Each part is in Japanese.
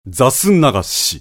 座す流し。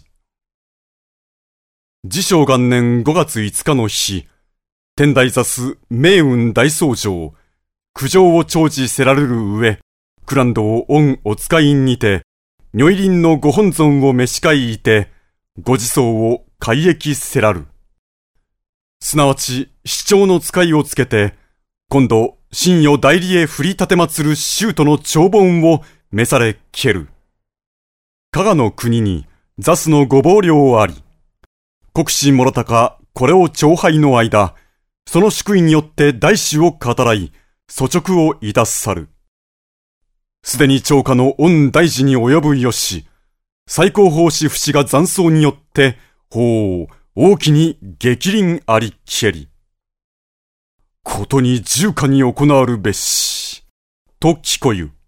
治承元年5月5日の日、天台座す命運大僧正、苦情を長じせられる上、苦蘭道御お使いにて、如意輪のご本尊を召し会いて、ご自僧を改易せらる。すなわち、司長の使いをつけて、今度、神与代理へ振り立てまつる宗徒の長本を召されける。加賀の国に座すのご謀領あり、国士諸高これを長拝の間、その祝意によって大師を語らい、率直をいたすさる。すでに長家の御大事に及ぶよし、最高法師不死が残相によって、大きに激鱗ありけり。ことに重化に行わるべし、と聞こゆ。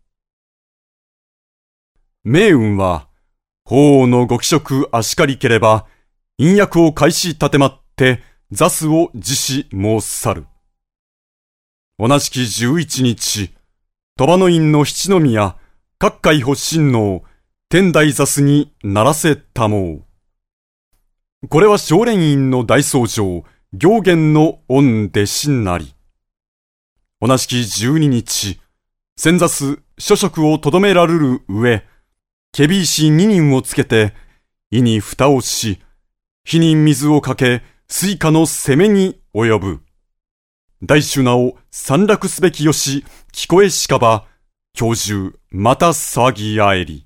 命運は、法皇のご帰職あしかりければ、陰役を開始立てまって、座すを辞し申さる。同じき11日、鳥羽の院の七宮、各界発神能、天台座すにならせたもう。これは少蓮院の大僧正、行元の御弟子なり。同じき12日、先座す諸職をとどめられる上、検非違使2人をつけて、胃に蓋をし、火に水をかけ、水下の攻めに及ぶ。大主名を散落すべきよし、聞こえしかば、今日中また騒ぎあえり。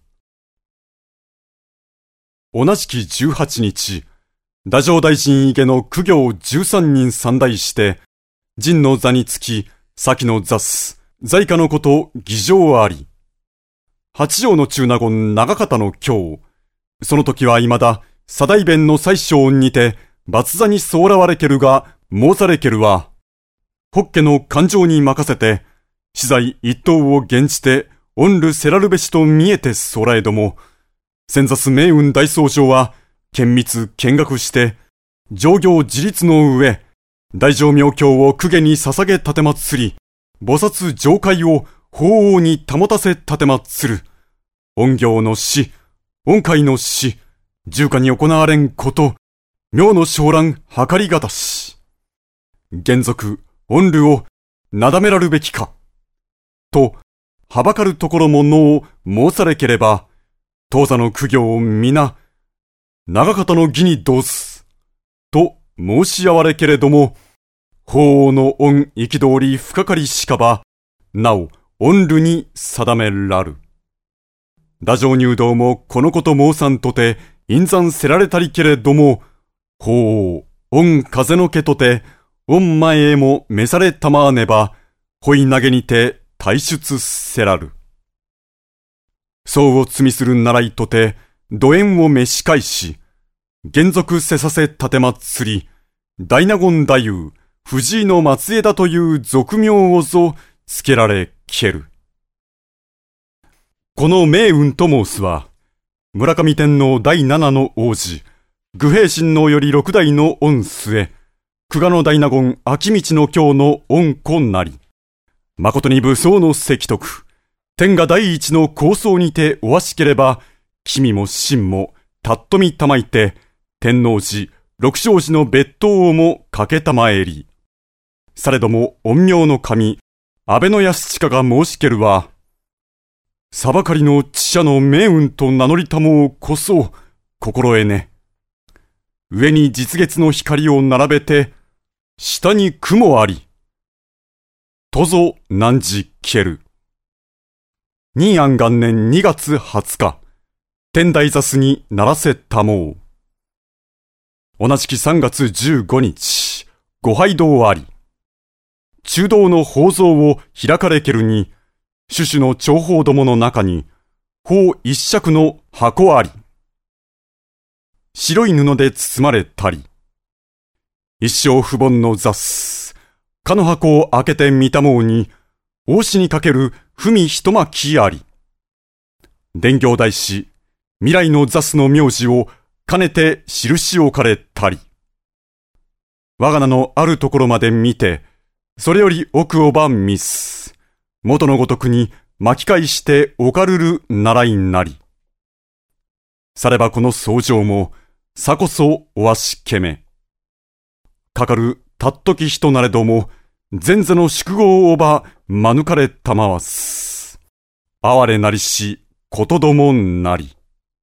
同じき18日、太政大臣以下の公行13人参代して、陣の座につき、先の座す、在家のこと儀仗あり。八条の中納言長方の今日、その時は未だ、左大弁の宰相にて、罰座にそうらわれけるが、申されけるは、ホッケの感情に任せて、死罪一等を減じて、御るせらるべしと見えてそらえども、先座す命運大僧正は、厳密見学して、上行自立の上、大乗明経を公家に捧げ立てまつり、菩薩上界を法皇に保たせ立てまつる。御行の死、御界の死、重化に行われんこと、妙の昇乱計りがたし。原則、御るをなだめらるべきか。と、はばかるところものを申されければ、当座の苦行を皆、長方の義に同す。と申し合われけれども、法皇の御憤り不かかりしかば、なお、御るに定めらる。太政入道もこのこと申さんとて、陰山せられたりけれども、法皇、御風の家とて、御前へも召されたまわねば、ほい投げにて退出せらる。そうを罪するならいとて、土縁を召し返し、原則せさせ立てまつり、大納言太夫、藤井の末裔だという俗名をぞつけられける。この命運と申すは、村上天皇第七の王子、愚平親王より六代の御末、久我の大納言秋道の京の御子なり、誠に武装の石徳、天下第一の構想にておわしければ、君も臣も、たっとみたまいて、天王寺、六正寺の別当をもかけたまえり。されども、陰陽の神、安倍の康親が申しけるは、裁ばかりの知者の命運と名乗りたもうこそ、心得ね。上に実月の光を並べて、下に雲あり。とぞ難じける。仁安元年2月20日、天台座すにならせたもう。同じき3月15日、ご拝道あり。中道の宝蔵を開かれけるに、種々の長宝どもの中に、宝一尺の箱あり。白い布で包まれたり。一生不凡の座す。かの箱を開けてみたもうに、王子にかける文一巻きあり。伝行大師、未来の座すの名字を兼ねて印置かれたり。我が名のあるところまで見て、それより奥をば見す。元のごとくに巻き返しておかるる習いなり。 さればこの僧正も、さこそおわしけめ。かかるたっとき人なれども、前世の宿業をば、まぬかれたまわす。哀れなりし、ことどもなり。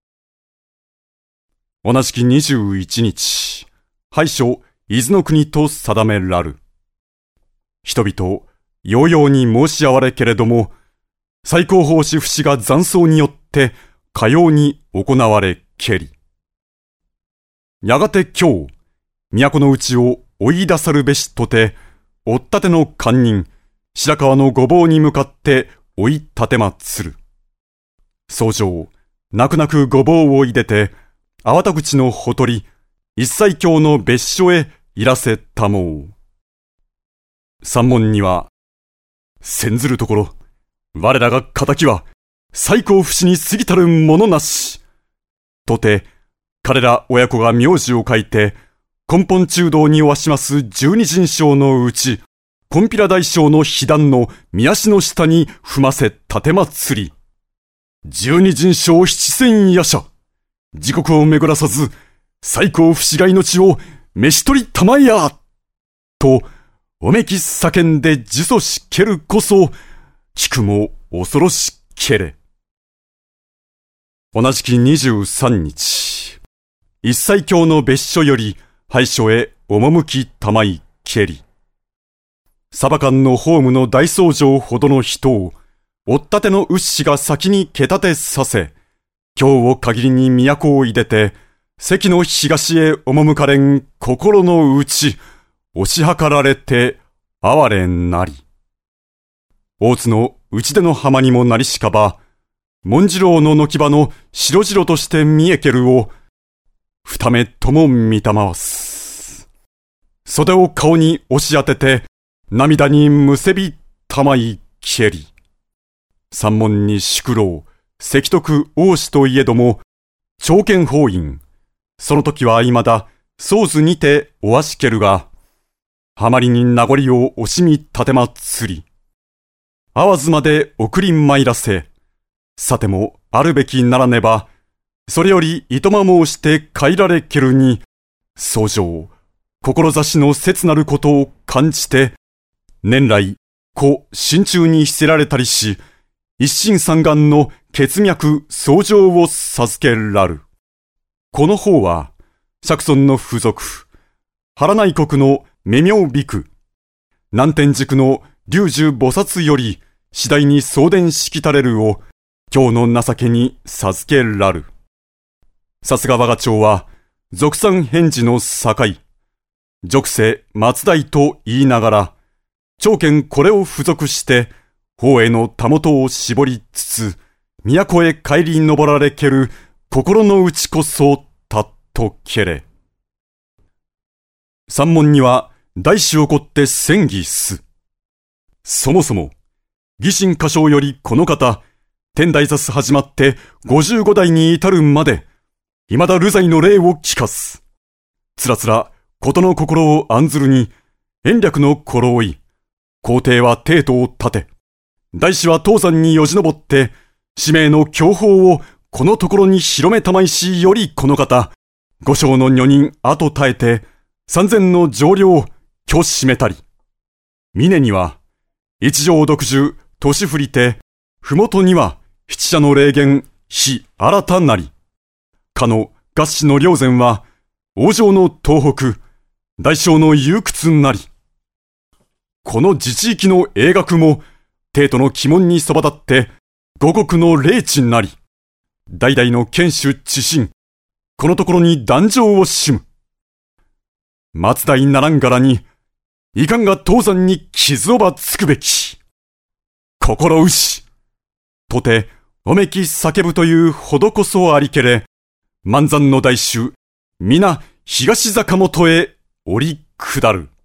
同じき21日、拝所、伊豆の国と定めらる。人々、ようように申し合われけれども、最高法師不死が残僧によって、かように行われけり。やがて今日、都の内を追い出さるべしとて、追ったての官人、白川の御坊に向かって追い立てまつる。僧正、泣く泣く御坊をいでて、粟田口のほとり、一切教の別所へいらせたもう。山門には、せんずるところ、我らが仇は、最高不死に過ぎたるものなし。とて、彼ら親子が名字を書いて、根本中道にわします十二神将のうち、金毘羅大将の被弾の宮足の下に踏ませ立てまつり。十二神将七千夜叉。時刻を巡らさず、最高不死が命を召し取りたまえやと、おめき叫んで呪詛しけるこそ、聞くも恐ろしけれ。同じき23日、一切教の別所より、拝所へ赴きたまいけり。サバ缶のホームの大僧正ほどの人を、追ったてのウッシが先にけたてさせ、今日を限りに都をいでて、関の東へ赴かれん心の内、押し量られて哀れなり。大津の内出の浜にもなりしかば、文次郎の軒場の白々として見えけるを、二目とも見たまわす。袖を顔に押し当てて、涙にむせびたまいけり。山門に宿老、関徳王子といえども、朝見法院。その時は未だ、僧図にておわしけるが、はまりに名残を惜しみ立てまつり。会わずまで送り参らせ、さてもあるべきならねば、それよりいとま申して帰られけるに、僧正、志の切なることを感じて、年来、故心中に秘せられたりし、一心三願の血脈僧正を授けらる。この方は、釈尊の付属、原内国の目妙美句、南天竺の龍樹菩薩より、次第に送電しきたれるを、今日の情けに授けらる。さすが我が町は、俗産返事の境、俗世松代と言いながら、長剣これを付属して、法へのたもとを絞りつつ、都へ帰り登られける心の内こそたっとけれ。山門には大師をこって宣議す。そもそも、義心歌唱よりこの方、天台座始まって55代に至るまで、未だ流罪の霊を聞かす。つらつら、ことの心を案ずるに、延暦の頃追い、皇帝は帝都を立て、大師は東山によじ登って、使命の教法をこのところに広めたまいしよりこの方、五将の女人後絶えて、3000の上領を挙しめたり。峰には、一条独樹、年振りて、ふもとには、七社の霊言、非新たなり。かの合祀の霊前は、王城の東北、大小の憂屈なり。この自治域の英学も、帝都の鬼門にそば立って、五国の霊地なり。代々の堅守知心、このところに壇上をしむ。松代ならんがらに、いかんが東山に傷をばつくべき。心牛。とて、おめき叫ぶというほどこそありけれ、万山の大衆、皆東坂本へ降り下る。